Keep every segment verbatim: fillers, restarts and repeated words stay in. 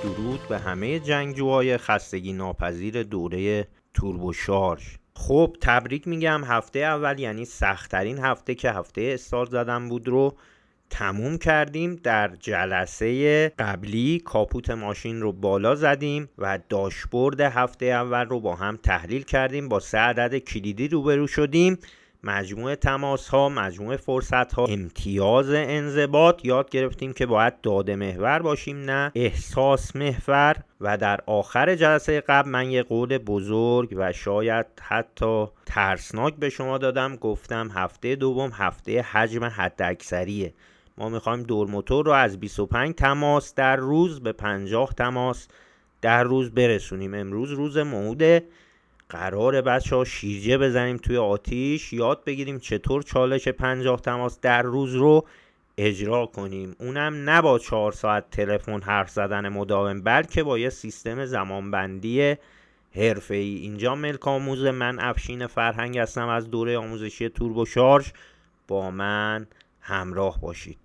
درود به همه جنگجوهای خستگی ناپذیر دوره توربو شارژ. خب تبریک میگم، هفته اول یعنی سخت‌ترین هفته که هفته استارت زدم بود رو تموم کردیم. در جلسه قبلی کاپوت ماشین رو بالا زدیم و داشبورد هفته اول رو با هم تحلیل کردیم. با سه عدد کلیدی روبرو شدیم: مجموع تماس ها، مجموع فرصت ها، امتیاز انضباط. یاد گرفتیم که باید داده محور باشیم نه احساس محور. و در آخر جلسه قبل من یه قول بزرگ و شاید حتی ترسناک به شما دادم. گفتم هفته دوم هفته حجم حداکثریه. ما میخوایم دور موتور رو از بیست و پنج تماس در روز به پنجاه تماس در روز برسونیم. امروز روز موعوده، قراره بچه ها شیرجه بزنیم توی آتیش، یاد بگیریم چطور چالش پنجاه تماس در روز رو اجرا کنیم. اونم نه با چهار ساعت تلفن حرف زدن مداوم، بلکه با یه سیستم زمانبندی حرفه‌ای. اینجا ملک آموز من افشین فرهنگ هستم از دوره آموزشی توربو شارژ. با من همراه باشید.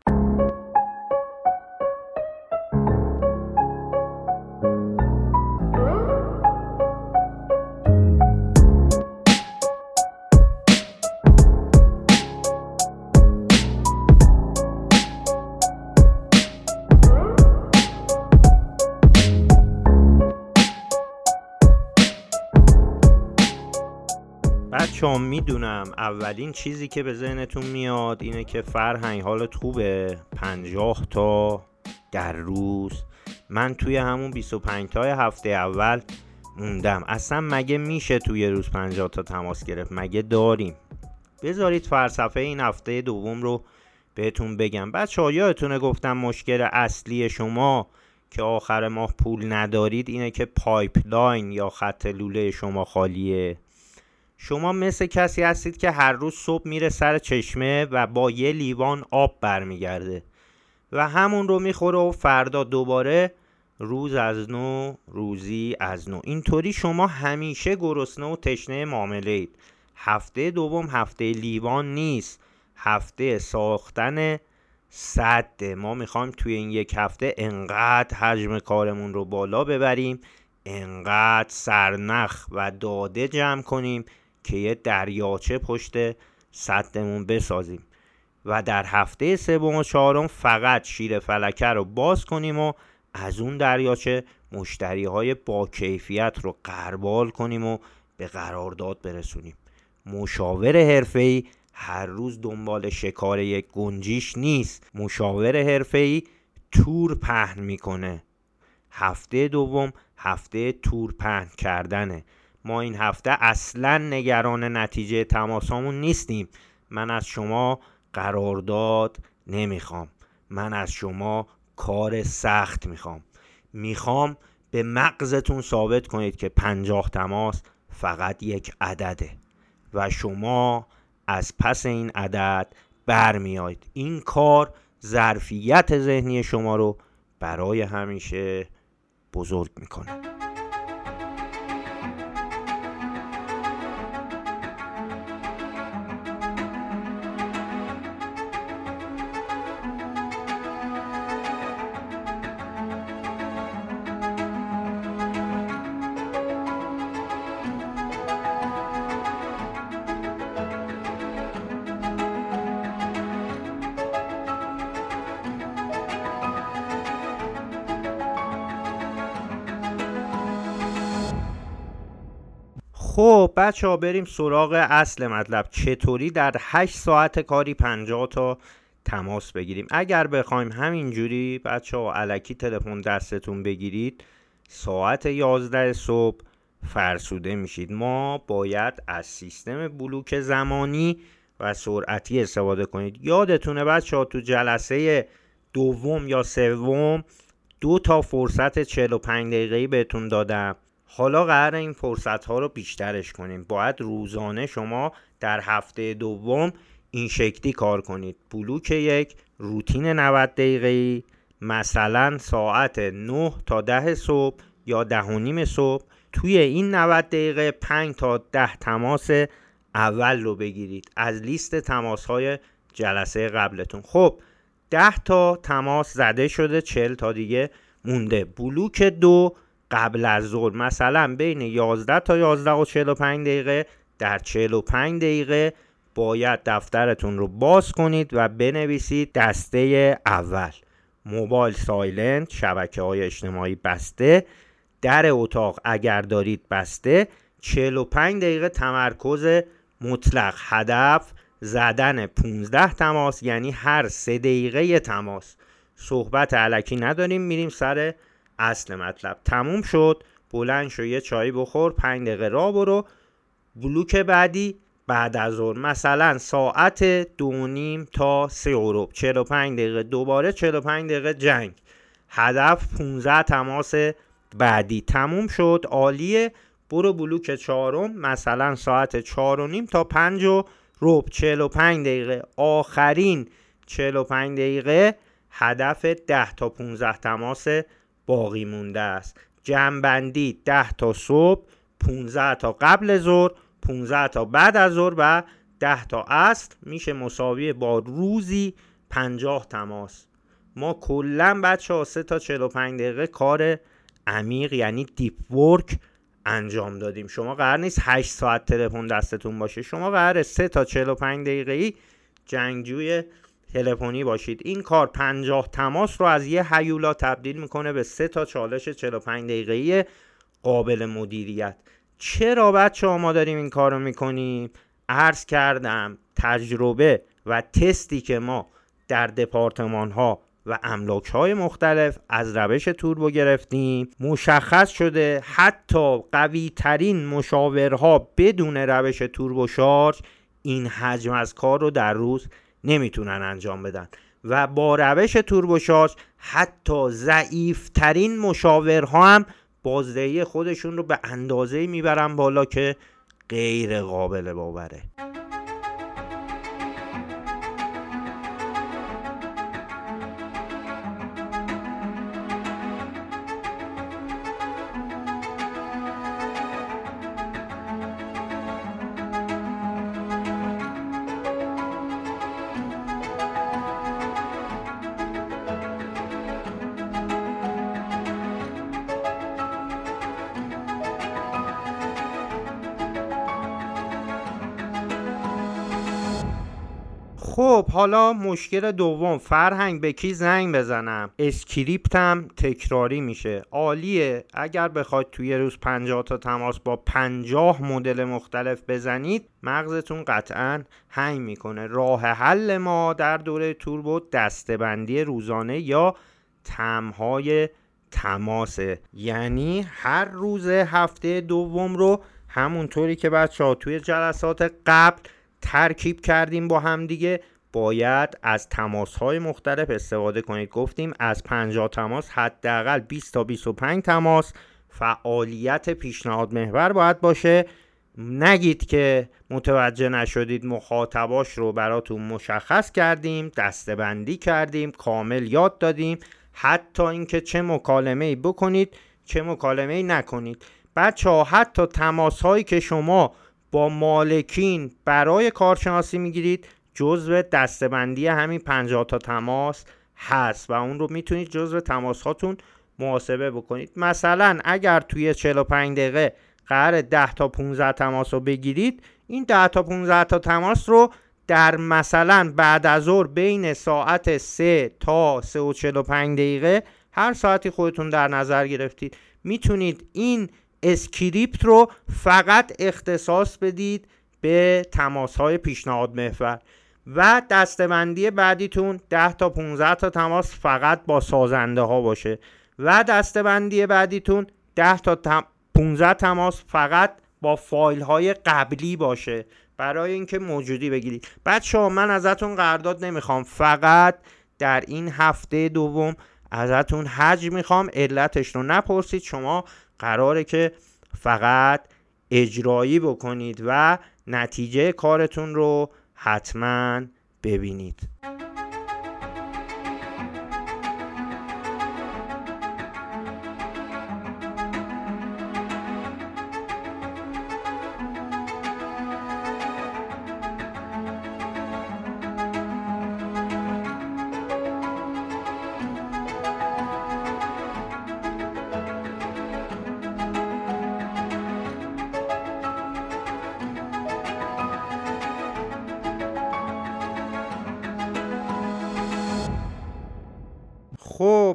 بچه‌ها میدونم اولین چیزی که به ذهنتون میاد اینه که فرهنگ حالت خوبه؟ پنجاه تا در روز. من توی همون بیست و پنج تای هفته اول موندم. اصلا مگه میشه توی روز پنجاه تا تماس گرفت؟ مگه داریم؟ بذارید فلسفه این هفته دوم رو بهتون بگم. بچه‌ها یادتونه گفتم مشکل اصلی شما که آخر ماه پول ندارید اینه که پایپلاین یا خط لوله شما خالیه. شما مثل کسی هستید که هر روز صبح میره سر چشمه و با یه لیوان آب برمیگرده و همون رو میخوره و فردا دوباره روز از نو روزی از نو. اینطوری شما همیشه گرسنه و تشنه معامله اید. هفته دوم هفته لیوان نیست، هفته ساختن سد. ما میخوایم توی این یک هفته انقدر حجم کارمون رو بالا ببریم، انقدر سرنخ و داده جمع کنیم که یه دریاچه پشت سدمون بسازیم و در هفته سوم و چهارم فقط شیر فلکه رو باز کنیم و از اون دریاچه مشتری های با کیفیت رو غربال کنیم و به قرارداد برسونیم. مشاور حرفه‌ای هر روز دنبال شکار یک گنجیش نیست. مشاور حرفه‌ای تور پهن میکنه. هفته دوم هفته تور پهن کردنه. ما این هفته اصلا نگران نتیجه تماسامون نیستیم. من از شما قرارداد نمیخوام. من از شما کار سخت میخوام. میخوام به مغزتون ثابت کنید که پنجاه تماس فقط یک عدده و شما از پس این عدد برمیایید. این کار ظرفیت ذهنی شما رو برای همیشه بزرگ میکنه. خب بچه ها بریم سراغ اصل مطلب. چطوری در هشت ساعت کاری پنجاه تا تماس بگیریم؟ اگر بخوایم همینجوری بچه ها الکی تلفن دستتون بگیرید ساعت یازده صبح فرسوده میشید. ما باید از سیستم بلوک زمانی و سرعتی استفاده کنید. یادتونه بچه ها تو جلسه دوم یا سوم دو تا فرصت چهل و پنج دقیقه‌ای بهتون دادم. حالا قراره این فرصت ها رو بیشترش کنیم. باید روزانه شما در هفته دوم این شکلی کار کنید. بلوک یک روتین نود دقیقه‌ای، مثلا ساعت نه تا ده صبح یا ده و نیم صبح. توی این نود دقیقه پنج تا ده تماس اول رو بگیرید از لیست تماس های جلسه قبلتون. خب ده تا تماس زده شده، چهل تا دیگه مونده. بلوک دو قبل از ظهر مثلا بین یازده تا یازده و چهل و پنج دقیقه، در چهل و پنج دقیقه باید دفترتون رو باز کنید و بنویسید دسته اول موبایل سایلنت، شبکه های اجتماعی بسته، در اتاق اگر دارید بسته، چهل و پنج دقیقه تمرکز مطلق. هدف زدن پانزده تماس، یعنی هر سه دقیقه یه تماس. صحبت الکی نداریم، میریم سر اصل مطلب. تموم شد، بلند شو یه چای بخور، پنج دقیقه راه برو. بلوک بعدی بعد از ظهر مثلا ساعت دو نیم تا سه و ربع، چهل و پنج دقیقه دوباره چهل و پنج دقیقه جنگ. هدف پانزده تماس بعدی. تموم شد، عالیه. برو بلوک چهارم مثلا ساعت چهار و نیم تا پنج و ربع، چهل و پنج دقیقه. آخرین چهل و پنج دقیقه هدف ده تا پانزده تماس باقی مونده است. جمع‌بندی ده تا صبح، پانزده تا قبل ظهر، پانزده تا بعد از ظهر و ده تا عصر، میشه مساوی با روزی پنجاه تماس. ما کلا بچه‌ها سه تا چهل و پنج دقیقه کار عمیق یعنی دیپ ورک انجام دادیم. شما قرار نیست هشت ساعت تلفن دستتون باشه، شما قراره سه تا چهل و پنج دقیقه‌ای جنگجوی تلفنی باشید. این کار پنجاه تماس رو از یه هیولا تبدیل میکنه به سه تا چالش چهل و پنج دقیقه‌ای قابل مدیریت. چرا بچه‌ها ما داریم این کار رو میکنیم؟ عرض کردم تجربه و تستی که ما در دپارتمان ها و املاک های مختلف از روش توربو گرفتیم مشخص شده حتی قوی ترین مشاورها بدون روش توربو شارژ این حجم از کار رو در روز نمیتونن انجام بدن و با روش توربو شارژ حتی ضعیف ترین مشاورها هم بازدهی خودشون رو به اندازه‌ای میبرن بالا که غیر قابل باوره. خب حالا مشکل دوم، فرهنگ به کی زنگ بزنم؟ اسکریپتم تکراری میشه. عالیه اگر بخواید توی روز پنجاه تا تماس با پنجاه مدل مختلف بزنید مغزتون قطعا هنگ میکنه. راه حل ما در دوره توربو دسته‌بندی روزانه یا تمهای تماسه، یعنی هر روز هفته دوم رو همونطوری که بچه‌ها توی جلسات قبل ترکیب کردیم با هم دیگه باید از تماس‌های مختلف استفاده کنید. گفتیم از پنجاه تماس حداقل بیست تا بیست و پنج تماس فعالیت پیشنهاد محور باید باشه. نگید که متوجه نشدید، مخاطباش رو براتون مشخص کردیم، دسته‌بندی کردیم، کامل یاد دادیم، حتی اینکه چه مکالمه‌ای بکنید چه مکالمه‌ای نکنید. بچه‌ها حتی تماس‌هایی که شما با مالکین برای کارشناسی میگیرید جزو دسته‌بندی همین پنجاه تا تماس هست و اون رو میتونید جزو تماس هاتون محاسبه بکنید. مثلا اگر توی چهل و پنج دقیقه قرار ده تا پانزده تماس رو بگیرید، این ده تا پانزده تا تماس رو در مثلا بعد از ظهر بین ساعت سه تا سه و چهل و پنج دقیقه هر ساعتی خودتون در نظر گرفتید میتونید این اسکریپت رو فقط اختصاص بدید به تماس‌های پیشنهاد محور و دسته‌بندی بعدیتون ده تا پانزده تا تماس فقط با سازنده ها باشه و دسته‌بندی بعدیتون ده تا تم... پانزده تماس فقط با فایل های قبلی باشه برای اینکه موجودی بگیرید. بچه‌ها من ازتون قرارداد نمیخوام، فقط در این هفته دوم ازتون حجم میخوام. علتش رو نپرسید، شما قراره که فقط اجرایی بکنید و نتیجه کارتون رو حتما ببینید.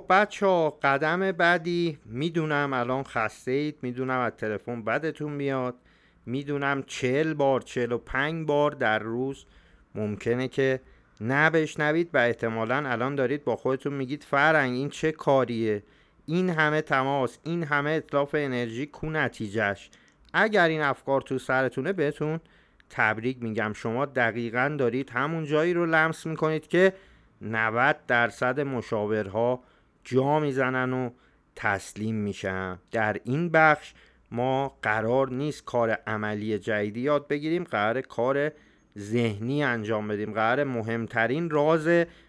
خب بچه ها، قدم بعدی، میدونم الان خسته اید، میدونم از تلفن بدتون میاد، میدونم چهل بار چهل و پنج بار در روز ممکنه که نبشنوید و احتمالاً الان دارید با خودتون میگید فرنگ این چه کاریه، این همه تماس، این همه اتلاف انرژی، کو نتیجهش؟ اگر این افکار تو سرتونه بهتون تبریک میگم، شما دقیقاً دارید همون جایی رو لمس میکنید که نود درصد مشاورها جا میزنن و تسلیم میشن. در این بخش ما قرار نیست کار عملی جدیدی یاد بگیریم، قرار کار ذهنی انجام بدیم، قرار مهمترین راز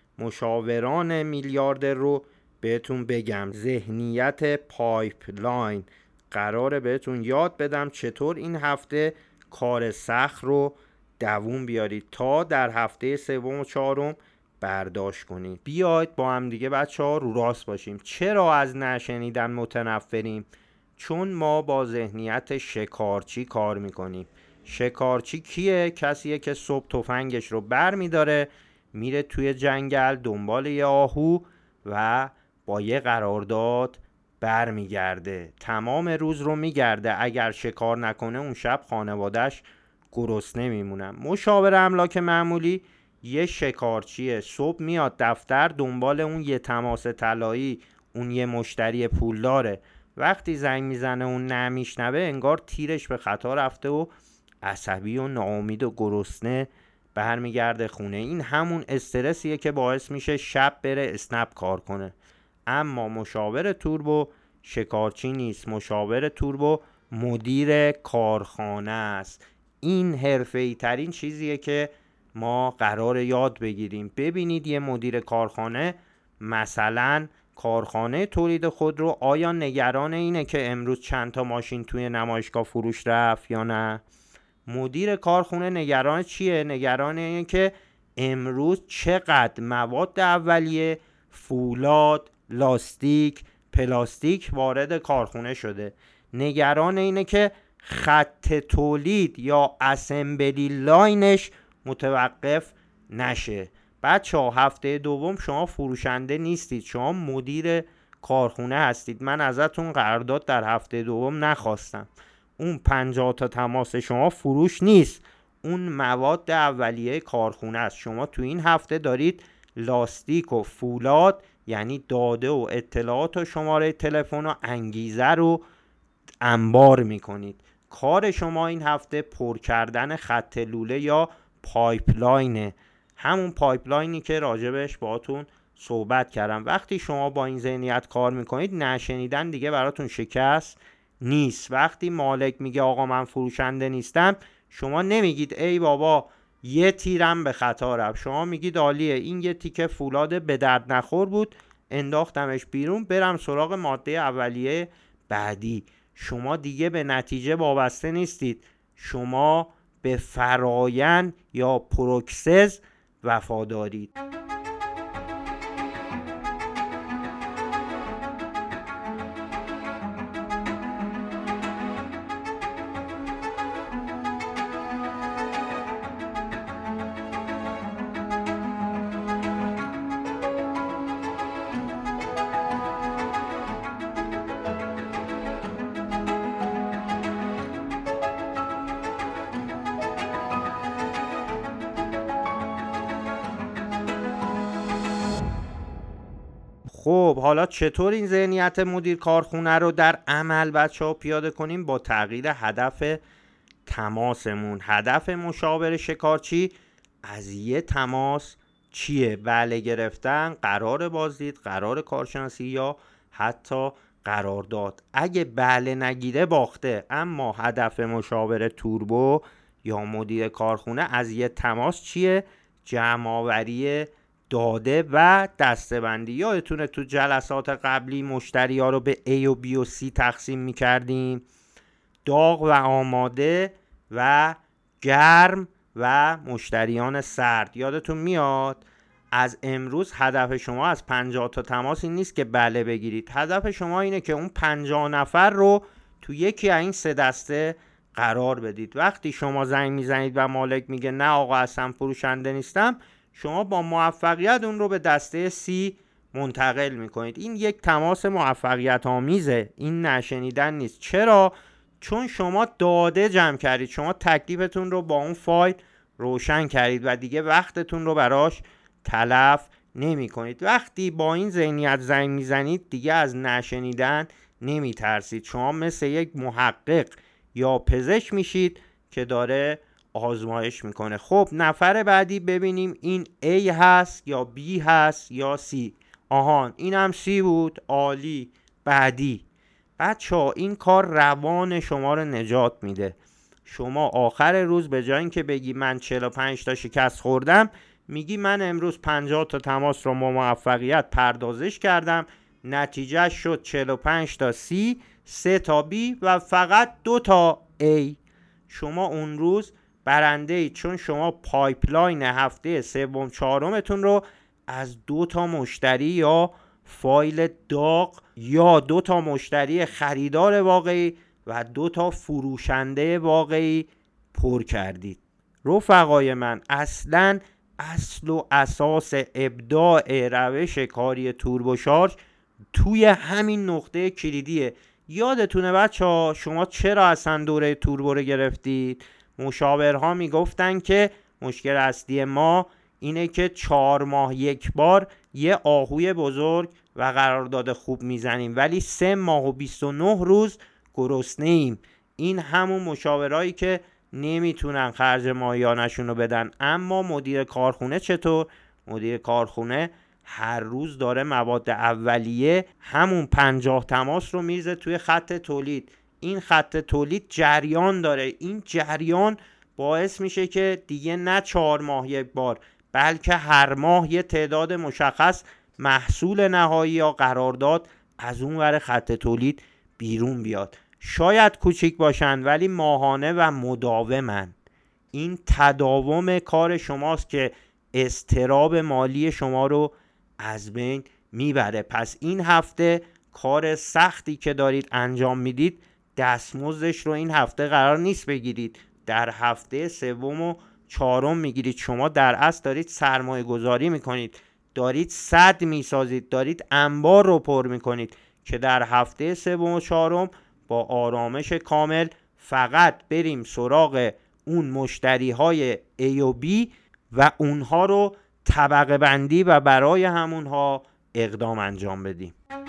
مشاوران میلیاردر رو بهتون بگم، ذهنیت پایپلاین. قراره بهتون یاد بدم چطور این هفته کار سخت رو دووم بیارید تا در هفته سوم و چهارم برداشت کنید. بیاید با هم دیگه بچه ها رو راست باشیم. چرا از نشنیدن متنفریم؟ چون ما با ذهنیت شکارچی کار میکنیم. شکارچی کیه؟ کسیه که صبح تفنگش رو بر میداره، میره توی جنگل دنبال یه آهو و با یه قرارداد بر میگرده، تمام روز رو میگرده. اگر شکار نکنه اون شب خانوادهش گرسنه میمونن. مشاور املاک معمولی یه شکارچیه، صبح میاد دفتر دنبال اون یه تماس طلایی، اون یه مشتری پولداره. وقتی زنگ میزنه اون نمیشنوه، انگار تیرش به خطا رفته و عصبی و ناامید و گرسنه برمیگرده خونه. این همون استرسیه که باعث میشه شب بره اسنپ کار کنه. اما مشاور توربو شکارچی نیست، مشاور توربو مدیر کارخانه است. این حرفه‌ای ترین چیزیه که ما قرار یاد بگیریم. ببینید یه مدیر کارخانه، مثلا کارخانه تولید خودرو، آیا نگران اینه که امروز چند تا ماشین توی نمایشگاه فروش رفت یا نه؟ مدیر کارخانه نگران چیه؟ نگران اینه که امروز چقدر مواد اولیه، فولاد، لاستیک، پلاستیک وارد کارخانه شده. نگران اینه که خط تولید یا اسمبلی لاینش متوقف نشه. بچه ها، هفته دوم شما فروشنده نیستید، شما مدیر کارخونه هستید. من ازتون قرارداد در هفته دوم نخواستم. اون پنجاه تا تماس شما فروش نیست، اون مواد اولیه کارخونه است. شما تو این هفته دارید لاستیک و فولاد، یعنی داده و اطلاعات و شماره تلفن و انگیزه رو انبار میکنید. کار شما این هفته پر کردن خط لوله یا پایپلاینه، همون پایپلاینی که راجبش باهاتون صحبت کردم. وقتی شما با این ذهنیت کار میکنید، نشنیدن دیگه براتون شکست نیست. وقتی مالک میگه آقا من فروشنده نیستم، شما نمیگید ای بابا یه تیرم به خطا رفت، شما میگید عالیه، این یه تیکه فولاد به درد نخور بود، انداختمش بیرون، برم سراغ ماده اولیه بعدی. شما دیگه به نتیجه وابسته نیستید، شما به فرایند یا پروکسس وفادارید. خب حالا چطور این ذهنیت مدیر کارخونه رو در عمل بچه ها پیاده کنیم؟ با تغییر هدف تماسمون. هدف مشاور شکارچی از یه تماس چیه؟ بله گرفتن، قرار بازدید، قرار کارشناسی یا حتی قرارداد. اگه بله نگیره باخته. اما هدف مشاور توربو یا مدیر کارخونه از یه تماس چیه؟ جمع آوری داده و دسته‌بندی. یادتونه تو جلسات قبلی مشتری ها رو به A و B و C تقسیم می کردیم؟ داغ و آماده و گرم و مشتریان سرد. یادتون میاد؟ از امروز هدف شما از پنجاه تا تماس این نیست که بله بگیرید. هدف شما اینه که اون پنجاه نفر رو تو یکی از این سه دسته قرار بدید. وقتی شما زنگ میزنید و مالک میگه نه آقا اصلا فروشنده نیستم، شما با موفقیت اون رو به دسته C منتقل میکنید. این یک تماس موفقیت آمیزه، این نشنیدن نیست. چرا؟ چون شما داده جمع کردید، شما تکلیفتون رو با اون فایل روشن کردید و دیگه وقتتون رو براش تلف نمی کنید. وقتی با این ذهنیت زنگ میزنید دیگه از نشنیدن نمی ترسید. شما مثل یک محقق یا پزشک میشید که داره آزمایش میکنه. خب نفر بعدی ببینیم این A هست یا B هست یا C. آهان اینم C بود، عالی. بعدی. بچه ها این کار روان شما رو نجات میده. شما آخر روز به جای اینکه بگی من چهل و پنج تا شکست خوردم، میگی من امروز پنجاه تا تماس رو با موفقیت پردازش کردم، نتیجه شد چهل و پنج تا C، سه تا B و فقط دو تا A. شما اون روز برنده اید، چون شما پایپلاین هفته سوم چهارمتون رو از دو تا مشتری یا فایل داغ یا دو تا مشتری خریدار واقعی و دو تا فروشنده واقعی پر کردید. رفقای من، اصلاً اصل و اساس ابداع روش کاری توربوشارژ توی همین نقطه کلیدیه. یادتونه بچه ها شما چرا اصلا دوره توربو رو گرفتید؟ مشاورها میگفتن که مشکل اصلی ما اینه که چهار ماه یک بار یه آهوی بزرگ و قرارداد خوب میزنیم ولی سه ماه و بیست و نه روز گرسنه ایم. این همون مشاورایی که نمیتونن خرج ماهیانشون رو بدن. اما مدیر کارخونه چطور؟ مدیر کارخونه هر روز داره مواد اولیه همون پنجاه تماس رو میرزه توی خط تولید. این خط تولید جریان داره. این جریان باعث میشه که دیگه نه چهار ماه یک بار بلکه هر ماه یه تعداد مشخص محصول نهایی یا قرارداد از اون ور خط تولید بیرون بیاد. شاید کوچیک باشن ولی ماهانه و مداومن. این تداوم کار شماست که اضطراب مالی شما رو از بین میبره. پس این هفته کار سختی که دارید انجام میدید دستمزدش رو این هفته قرار نیست بگیرید، در هفته سوم و چهارم میگیرید. شما در اصل دارید سرمایه گذاری میکنید، دارید سد میسازید، دارید انبار رو پر میکنید که در هفته سوم و چهارم با آرامش کامل فقط بریم سراغ اون مشتری های A و B و اونها رو طبقه بندی و برای همونها اقدام انجام بدیم.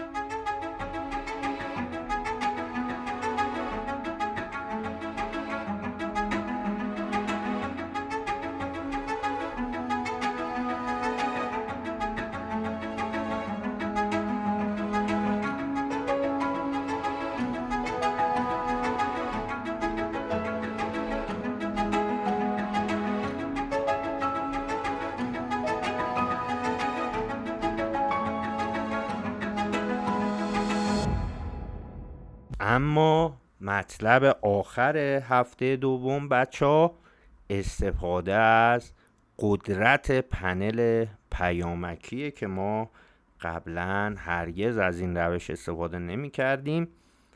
اما مطلب آخر هفته دوم بچه ها استفاده از قدرت پنل پیامکیه که ما قبلا هرگز از این روش استفاده نمی کردیم،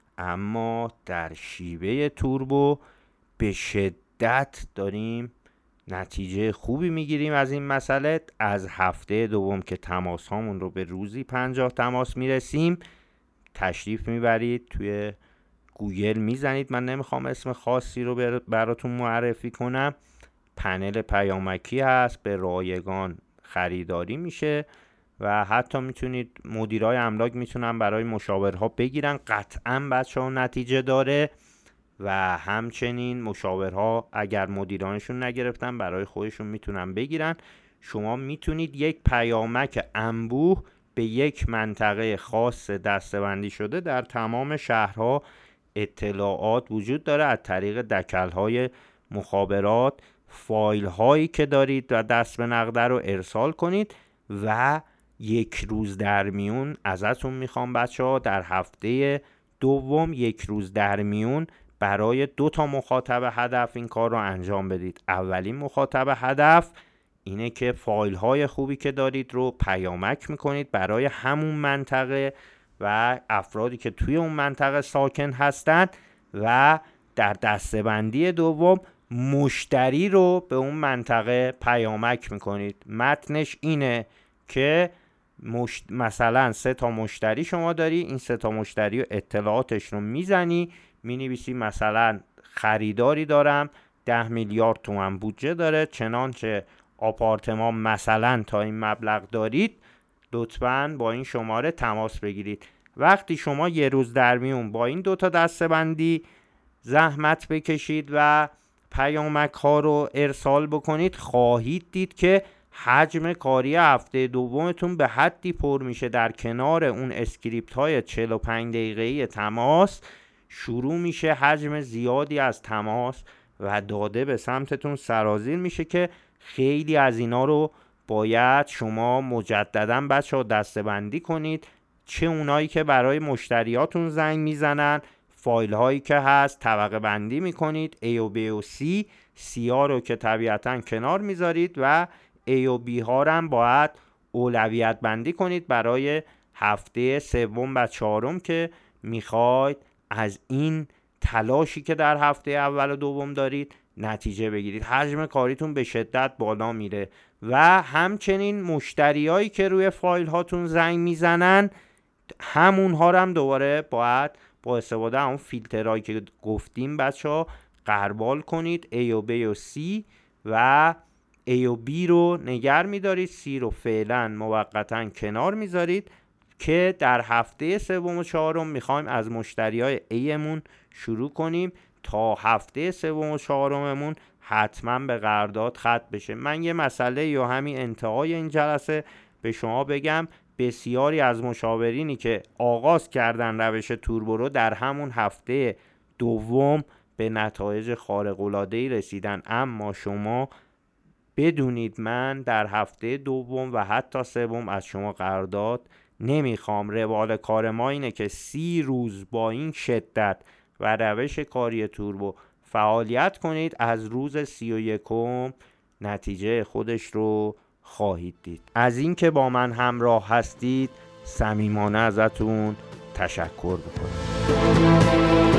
اما در شیوه توربو به شدت داریم نتیجه خوبی میگیریم از این مسئله. از هفته دوم که تماس هامون رو به روزی پنجاه تماس میرسیم، تشریف میبرید توی گوگل میزنید، من نمیخوام اسم خاصی رو براتون معرفی کنم، پنل پیامکی هست، به رایگان خریداری میشه و حتی میتونید مدیرای املاک میتونن برای مشاورها بگیرن. قطعا بچه ها نتیجه داره و همچنین مشاورها اگر مدیرانشون نگرفتن برای خودشون میتونن بگیرن. شما میتونید یک پیامک انبوه به یک منطقه خاص دسته‌بندی شده در تمام شهرها اطلاعات وجود داره، از طریق دکل‌های مخابرات فایل هایی که دارید و دست به نقده رو ارسال کنید و یک روز در میون ازتون میخوام بچه ها در هفته دوم یک روز در میون برای دو تا مخاطب هدف این کار رو انجام بدید. اولین مخاطب هدف اینه که فایل های خوبی که دارید رو پیامک میکنید برای همون منطقه و افرادی که توی اون منطقه ساکن هستند، و در دسته‌بندی دوم مشتری رو به اون منطقه پیامک میکنید. متنش اینه که مشت... مثلا سه تا مشتری شما داری، این سه تا مشتری و اطلاعاتش رو میزنی، مینویسی مثلا خریداری دارم ده میلیارد تومان بودجه داره، چنانچه آپارتمان مثلا تا این مبلغ دارید، لطفاً با این شماره تماس بگیرید. وقتی شما یه روز در میون با این دوتا دسته‌بندی زحمت بکشید و پیامک ها رو ارسال بکنید، خواهید دید که حجم کاری هفته دومتون به حدی پر میشه. در کنار اون اسکریپت های چهل و پنج دقیقه‌ای تماس شروع میشه حجم زیادی از تماس و داده به سمتتون سرازیر میشه که خیلی از اینا رو باید شما مجددا بچه ها دسته بندی کنید. چه اونایی که برای مشتریاتون زنگ میزنن، فایل هایی که هست طبقه بندی میکنید، A و B و C. C ها رو که طبیعتا کنار میذارید و A و B ها رو هم باید اولویت بندی کنید برای هفته سوم و چهارم که میخواید از این تلاشی که در هفته اول و دوم دارید نتیجه بگیرید. حجم کاریتون به شدت بالا میره و همچنین مشتریایی که روی فایل هاتون زنگ میزنن، همون ها هم دوباره باید با استفاده اون فیلترهایی که گفتیم بچه ها غربال کنید. A و B و C و A و B رو نگر میدارید، C رو فعلا موقتا کنار میذارید که در هفته سوم و چهارم میخوایم از مشتری های A مون شروع کنیم تا هفته سوم و چهارممون حتما به قرارداد ختم بشه. من یه مسئله یا همین انتهای این جلسه به شما بگم، بسیاری از مشاورینی که آغاز کردن روش توربو رو در همون هفته دوم به نتایج خارق‌العاده‌ای رسیدن، اما شما بدونید من در هفته دوم و حتی سوم از شما قرارداد نمیخوام. روال کار ما اینه که سی روز با این شدت و روش کاری توربو فعالیت کنید، از روز سی و یکم نتیجه خودش رو خواهید دید. از این که با من همراه هستید صمیمانه ازتون تشکر میکنم.